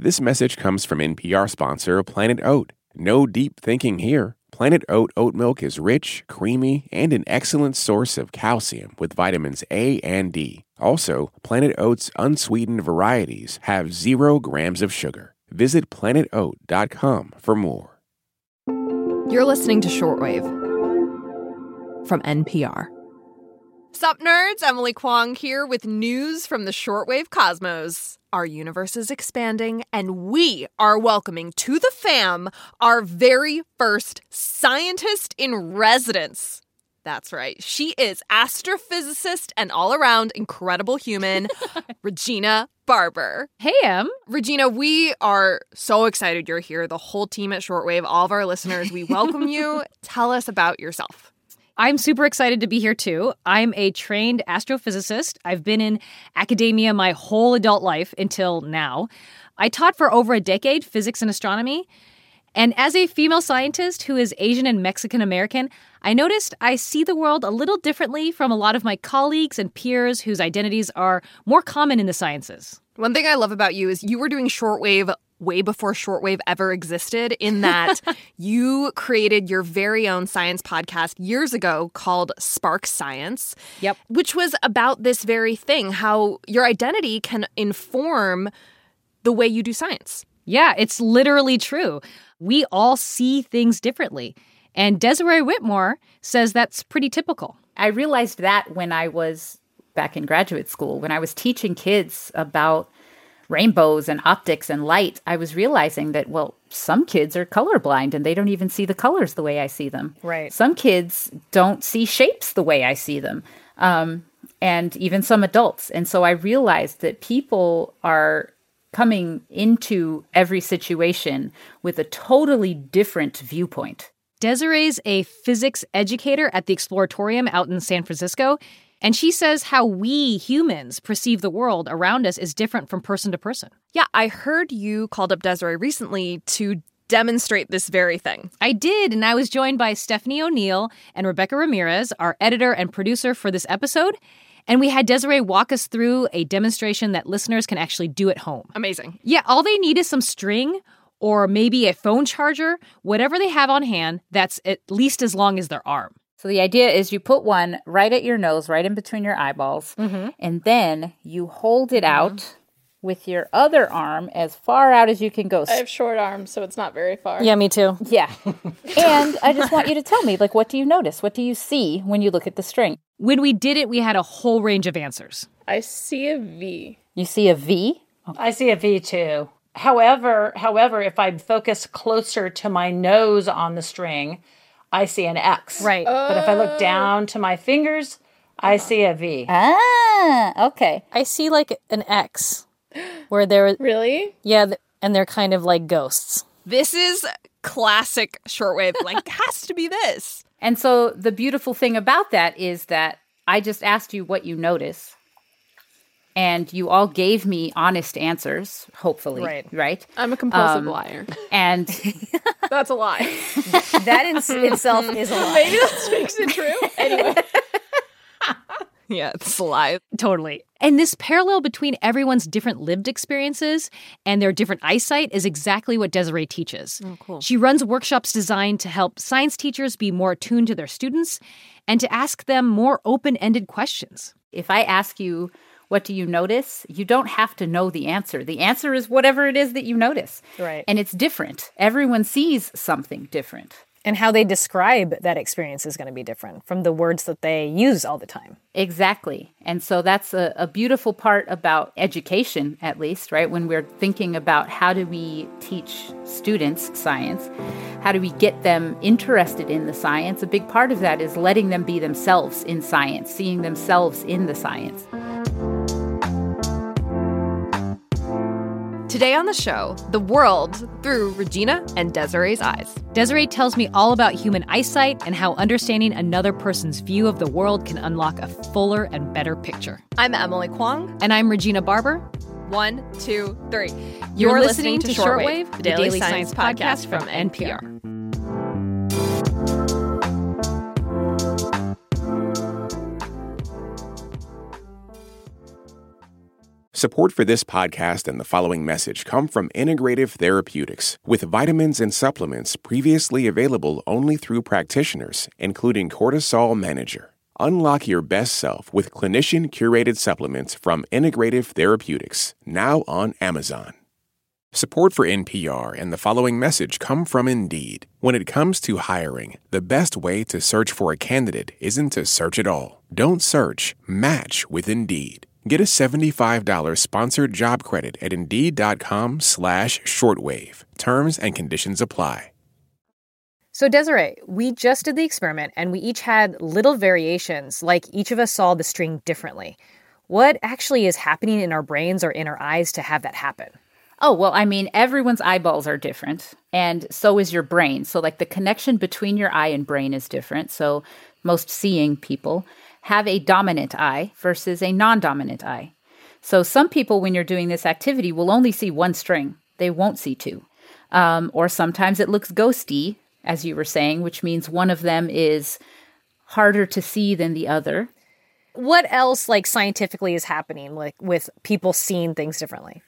This message comes from NPR sponsor Planet Oat. No deep thinking here. Planet Oat oat milk is rich, creamy, and an excellent source of calcium with vitamins A and D. Also, Planet Oat's unsweetened varieties have 0 grams of sugar. Visit planetoat.com for more. You're listening to Shortwave from NPR. Sup, nerds? Emily Kwong here with news from the Shortwave cosmos. Our universe is expanding, and we are welcoming to the fam our very first scientist in residence. That's right. She is astrophysicist and all-around incredible human, Regina Barber. Hey, Em. Regina, we are so excited you're here. The whole team at Shortwave, all of our listeners, we welcome you. Tell us about yourself. I'm super excited to be here, too. I'm a trained astrophysicist. I've been in academia my whole adult life until now. I taught for over a decade physics and astronomy. And as a female scientist who is Asian and Mexican American, I noticed I see the world a little differently from a lot of my colleagues and peers whose identities are more common in the sciences. One thing I love about you is you were doing shortwave way before shortwave ever existed, in that you created your very own science podcast years ago called Spark Science. Yep. Which was about this very thing, how your identity can inform the way you do science. Yeah, it's literally true. We all see things differently. And Desiree Whitmore says that's pretty typical. I realized that when I was back in graduate school, when I was teaching kids about rainbows and optics and light, I was realizing that, well, some kids are colorblind and they don't even see the colors the way I see them. Right. Some kids don't see shapes the way I see them, and even some adults. And so I realized that people are coming into every situation with a totally different viewpoint. Desiree's a physics educator at the Exploratorium out in San Francisco, and she says how we humans perceive the world around us is different from person to person. Yeah, I heard you called up Desiree recently to demonstrate this very thing. I did, and I was joined by Stephanie O'Neill and Rebecca Ramirez, our editor and producer for this episode. And we had Desiree walk us through a demonstration that listeners can actually do at home. Amazing. Yeah, all they need is some string or maybe a phone charger, whatever they have on hand that's at least as long as their arm. So the idea is you put one right at your nose, right in between your eyeballs, and then you hold it out with your other arm as far out as you can go. I have short arms, so it's not very far. Yeah, me too. Yeah. And I just want you to tell me, like, what do you notice? What do you see when you look at the string? When we did it, we had a whole range of answers. I see a V. You see a V? I see a V too. However, if I focus closer to my nose on the string, I see an X. Right. But if I look down to my fingers, I see a V. Ah, okay. I see like an X where they're... Really? Yeah, and they're kind of like ghosts. This is classic shortwave. Like, has to be this. And so the beautiful thing about that is that I just asked you what you notice. And you all gave me honest answers, hopefully. Right? I'm a compulsive liar. And That's a lie. That in itself is a lie. Maybe that makes it true. Anyway. Yeah, it's a lie. Totally. And this parallel between everyone's different lived experiences and their different eyesight is exactly what Desiree teaches. Oh, cool. She runs workshops designed to help science teachers be more attuned to their students and to ask them more open-ended questions. if I ask you, what do you notice? You don't have to know the answer. The answer is whatever it is that you notice. Right. And it's different. Everyone sees something different. And how they describe that experience is going to be different from the words that they use all the time. Exactly. And so that's a beautiful part about education, at least, right? When we're thinking about how do we teach students science, how do we get them interested in the science? A big part of that is letting them be themselves in science, seeing themselves in the science. Today on the show, the world through Regina and Desiree's eyes. Desiree tells me all about human eyesight and how understanding another person's view of the world can unlock a fuller and better picture. I'm Emily Kwong. And I'm Regina Barber. 1, 2, 3. You're listening to Shortwave, the daily science podcast from NPR. Support for this podcast and the following message come from Integrative Therapeutics, with vitamins and supplements previously available only through practitioners, including Cortisol Manager. Unlock your best self with clinician-curated supplements from Integrative Therapeutics, now on Amazon. Support for NPR and the following message come from Indeed. When it comes to hiring, the best way to search for a candidate isn't to search at all. Don't search, match with Indeed. Get a $75 sponsored job credit at Indeed.com/shortwave. Terms and conditions apply. So Desiree, we just did the experiment and we each had little variations, like each of us saw the string differently. What actually is happening in our brains or in our eyes to have that happen? Oh, well, I mean, everyone's eyeballs are different, and so is your brain. So, like, the connection between your eye and brain is different. So, most seeing people have a dominant eye versus a non-dominant eye. So, some people, when you're doing this activity, will only see one string. They won't see two. Or sometimes it looks ghosty, as you were saying, which means one of them is harder to see than the other. What else, like, scientifically is happening, like, with people seeing things differently?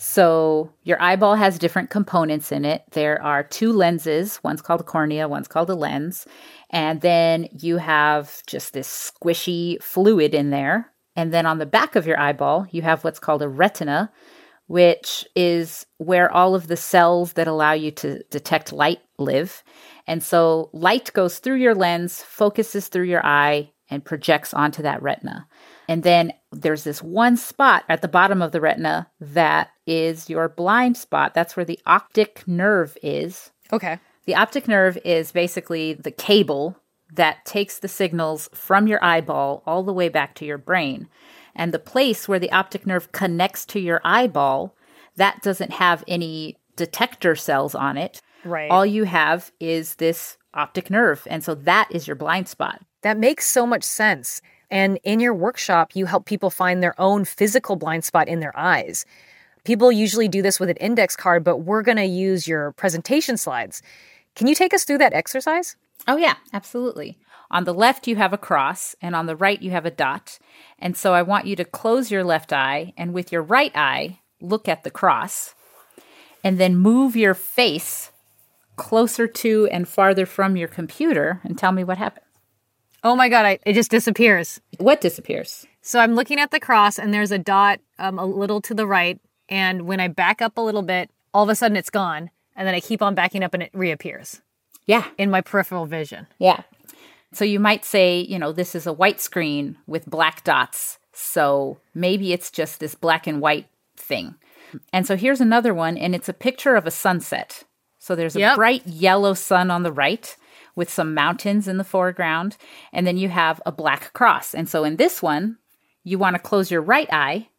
So your eyeball has different components in it. There are two lenses. One's called a cornea, one's called a lens. And then you have just this squishy fluid in there. And then on the back of your eyeball, you have what's called a retina, which is where all of the cells that allow you to detect light live. And so light goes through your lens, focuses through your eye, and projects onto that retina. And then there's this one spot at the bottom of the retina that is your blind spot. That's where the optic nerve is. Okay. The optic nerve is basically the cable that takes the signals from your eyeball all the way back to your brain. And the place where the optic nerve connects to your eyeball, that doesn't have any detector cells on it. Right. All you have is this optic nerve. And so that is your blind spot. That makes so much sense. And in your workshop, you help people find their own physical blind spot in their eyes. People usually do this with an index card, but we're going to use your presentation slides. Can you take us through that exercise? Oh, yeah, absolutely. On the left, you have a cross, and on the right, you have a dot. And so I want you to close your left eye, and with your right eye, look at the cross, and then move your face closer to and farther from your computer, and tell me what happens. Oh my God, it just disappears. What disappears? So I'm looking at the cross and there's a dot a little to the right. And when I back up a little bit, all of a sudden it's gone. And then I keep on backing up and it reappears. Yeah. In my peripheral vision. Yeah. So you might say, this is a white screen with black dots. So maybe it's just this black and white thing. And so here's another one, and it's a picture of a sunset. So there's a bright yellow sun on the right with some mountains in the foreground, and then you have a black cross. And so in this one, you want to close your right eye,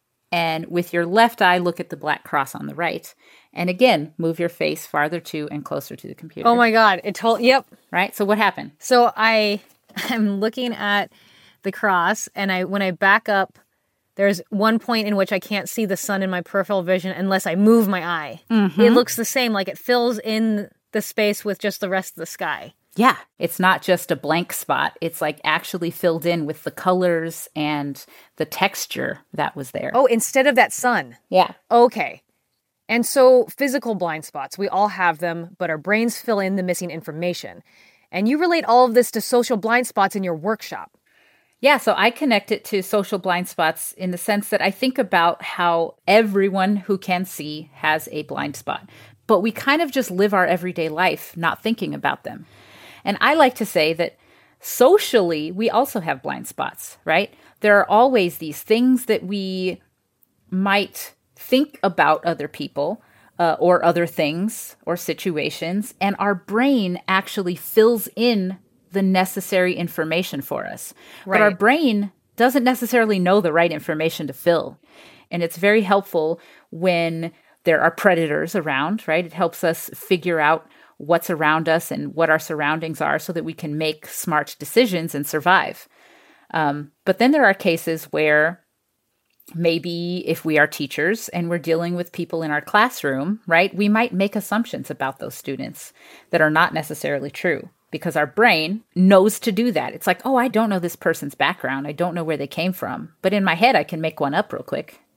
and with your left eye, look at the black cross on the right. And again, move your face farther to and closer to the computer. Oh my God, yep. Right? So what happened? So I'm looking at the cross, and when I back up, there's one point in which I can't see the sun in my peripheral vision unless I move my eye. Mm-hmm. It looks the same, like it fills in the space with just the rest of the sky. Yeah, it's not just a blank spot. It's like actually filled in with the colors and the texture that was there. Oh, instead of that sun. Yeah. Okay. And so physical blind spots, we all have them, but our brains fill in the missing information. And you relate all of this to social blind spots in your workshop. Yeah, so I connect it to social blind spots in the sense that I think about how everyone who can see has a blind spot. But we kind of just live our everyday life not thinking about them. And I like to say that socially, we also have blind spots, right? There are always these things that we might think about other people or other things or situations, and our brain actually fills in the necessary information for us. Right. But our brain doesn't necessarily know the right information to fill. And it's very helpful when there are predators around, right? It helps us figure out what's around us and what our surroundings are so that we can make smart decisions and survive. But then there are cases where maybe if we are teachers and we're dealing with people in our classroom, right, we might make assumptions about those students that are not necessarily true because our brain knows to do that. It's like, oh, I don't know this person's background. I don't know where they came from. But in my head, I can make one up real quick.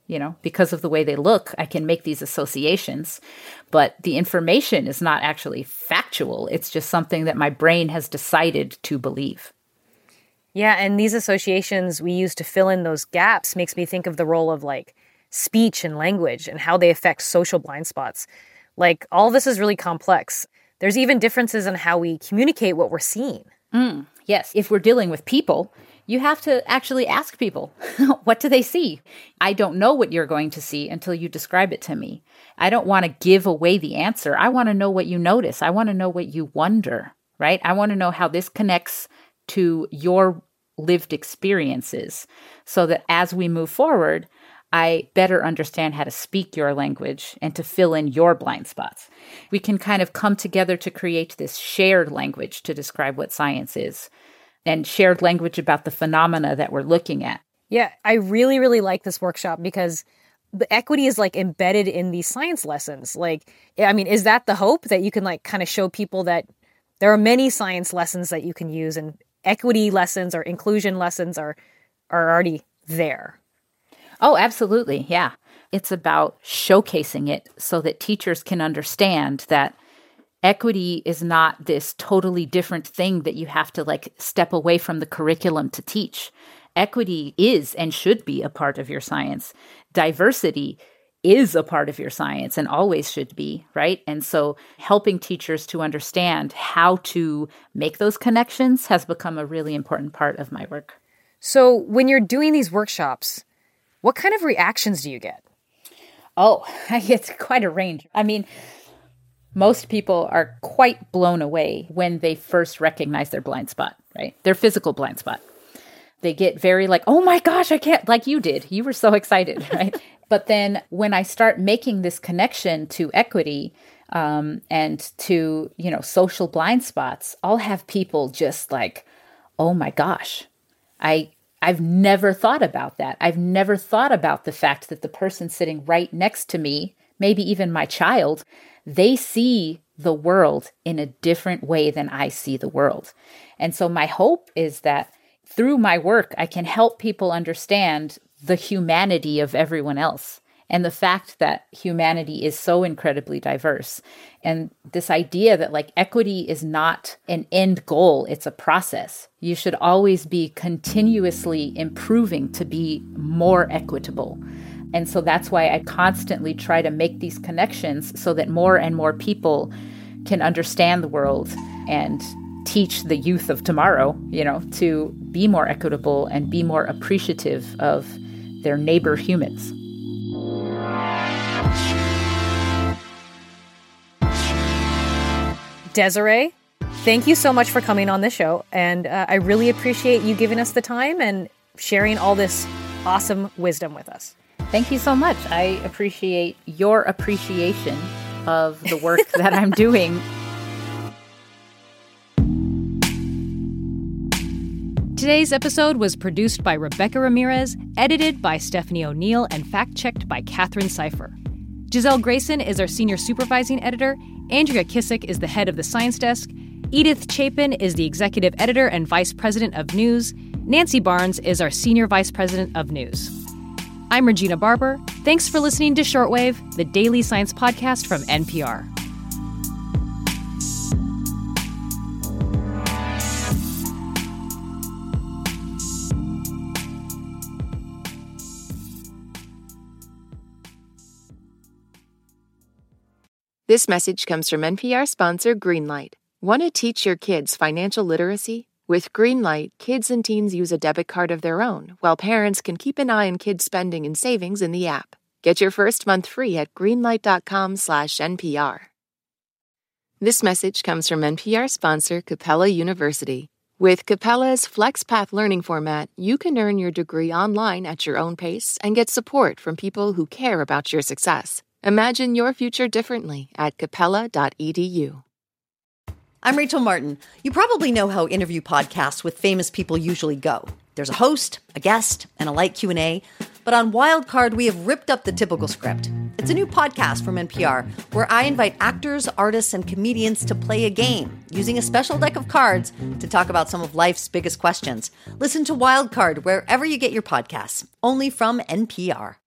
because of the way they look, I can make these associations, but the information is not actually factual. It's just something that my brain has decided to believe. Yeah, and these associations we use to fill in those gaps makes me think of the role of like speech and language and how they affect social blind spots. Like all this is really complex. There's even differences in how we communicate what we're seeing. Yes, if we're dealing with people, you have to actually ask people, what do they see? I don't know what you're going to see until you describe it to me. I don't want to give away the answer. I want to know what you notice. I want to know what you wonder, right? I want to know how this connects to your lived experiences so that as we move forward, I better understand how to speak your language and to fill in your blind spots. We can kind of come together to create this shared language to describe what science is and shared language about the phenomena that we're looking at. Yeah, I really, really like this workshop because the equity is like embedded in these science lessons. Like, I mean, is that the hope that you can like kind of show people that there are many science lessons that you can use and equity lessons or inclusion lessons are already there? Oh, absolutely. Yeah. It's about showcasing it so that teachers can understand that equity is not this totally different thing that you have to like step away from the curriculum to teach. Equity is and should be a part of your science. Diversity is a part of your science and always should be, right? And so helping teachers to understand how to make those connections has become a really important part of my work. So when you're doing these workshops, what kind of reactions do you get? Oh, I get quite a range. I mean, most people are quite blown away when they first recognize their blind spot, right? Their physical blind spot. They get very like, oh my gosh, I can't, like you did. You were so excited, right? But then when I start making this connection to equity and to, social blind spots, I'll have people just like, oh my gosh, I've never thought about that. I've never thought about the fact that the person sitting right next to me, maybe even my child, they see the world in a different way than I see the world. And so my hope is that through my work, I can help people understand the humanity of everyone else and the fact that humanity is so incredibly diverse. And this idea that like equity is not an end goal, it's a process. You should always be continuously improving to be more equitable. And so that's why I constantly try to make these connections so that more and more people can understand the world and teach the youth of tomorrow, to be more equitable and be more appreciative of their neighbor humans. Desiree, thank you so much for coming on the show. And I really appreciate you giving us the time and sharing all this awesome wisdom with us. Thank you so much. I appreciate your appreciation of the work that I'm doing. Today's episode was produced by Rebecca Ramirez, edited by Stephanie O'Neill, and fact-checked by Katherine Cipher. Giselle Grayson is our senior supervising editor. Andrea Kissick is the head of the science desk. Edith Chapin is the executive editor and vice president of news. Nancy Barnes is our senior vice president of news. I'm Regina Barber. Thanks for listening to Shortwave, the daily science podcast from NPR. This message comes from NPR sponsor Greenlight. Want to teach your kids financial literacy? With Greenlight, kids and teens use a debit card of their own, while parents can keep an eye on kids' spending and savings in the app. Get your first month free at greenlight.com/NPR. This message comes from NPR sponsor Capella University. With Capella's FlexPath learning format, you can earn your degree online at your own pace and get support from people who care about your success. Imagine your future differently at capella.edu. I'm Rachel Martin. You probably know how interview podcasts with famous people usually go. There's a host, a guest, and a light Q&A. But on Wildcard, we have ripped up the typical script. It's a new podcast from NPR where I invite actors, artists, and comedians to play a game using a special deck of cards to talk about some of life's biggest questions. Listen to Wildcard wherever you get your podcasts, only from NPR.